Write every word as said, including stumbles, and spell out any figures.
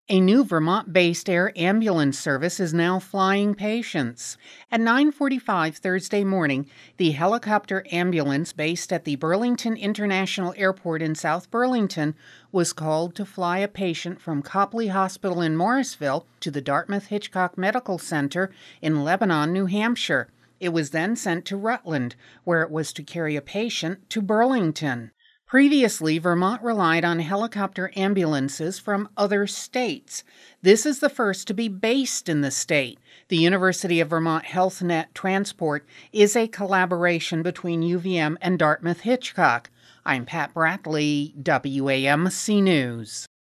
A new Vermont-based air ambulance service is now flying patients. At nine forty-five Thursday morning, the helicopter ambulance based at the Burlington International Airport in South Burlington was called to fly a patient from Copley Hospital in Morrisville to the Dartmouth-Hitchcock Medical Center in Lebanon, New Hampshire. It was then sent to Rutland, where it was to carry a patient to Burlington. Previously, Vermont relied on helicopter ambulances from other states. This is the first to be based in the state. The University of Vermont HealthNet Transport is a collaboration between U V M and Dartmouth-Hitchcock. I'm Pat Brackley, W A M C News.